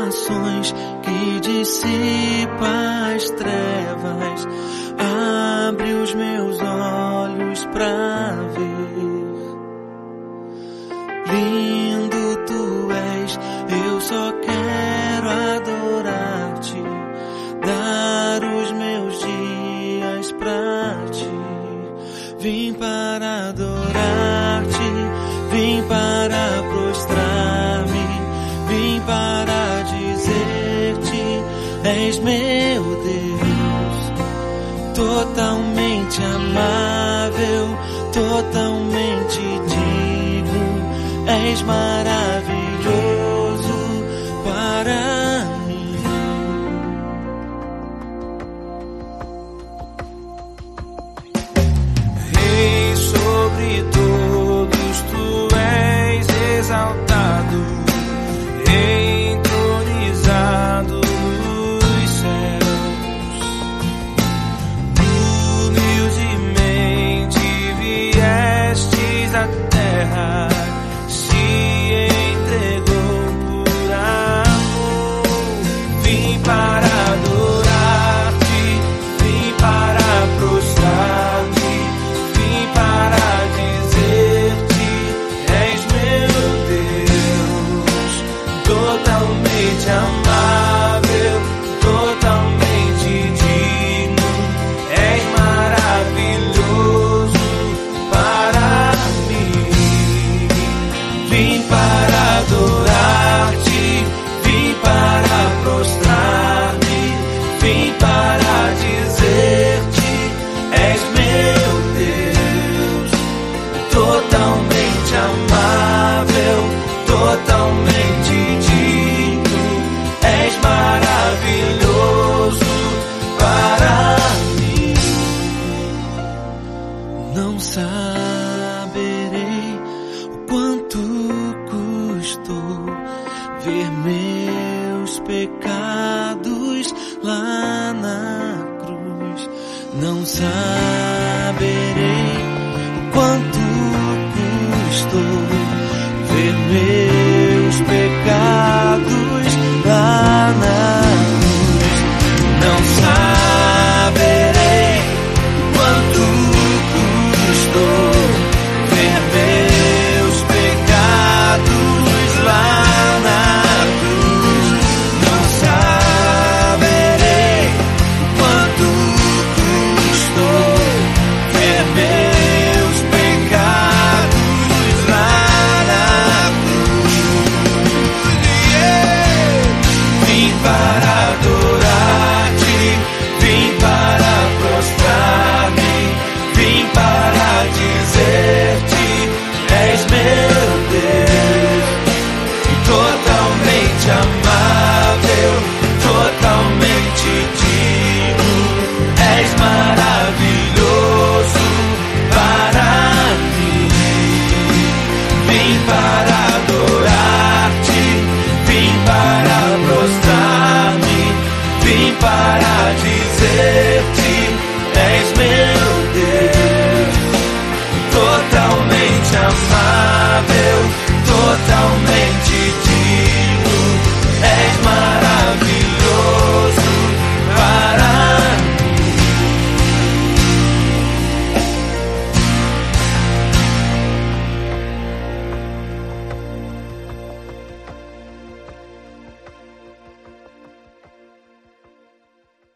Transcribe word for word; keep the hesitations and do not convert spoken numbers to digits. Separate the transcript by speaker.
Speaker 1: nações, que dissipa as trevas. Abre os meus olhos pra ver. Lindo tu és, eu só quero adorar-te, dar os meus dias pra ti. Vim para adorar-te, vim para prostrar-me, vim para dizer-te, és meu Deus, totalmente amável, totalmente digno, és maravilhoso para mim. Rei sobre todos, tu és exaltado, entronizado nos céus. Humildemente viestes à terra, se entregou por amor. Vim para adorar-te, vim para prostrar-me, vim para dizer-te, és meu Deus, totalmente amável, totalmente digno, és maravilhoso para mim. Vim para adorar-te, vim para prostrar-me, vim para dizer-te, és meu Deus, totalmente amável, totalmente digno, és maravilhoso para mim. Não saberei o quanto custou ver meus pecados lá na cruz. Não saberei o quanto custou ver meus pecados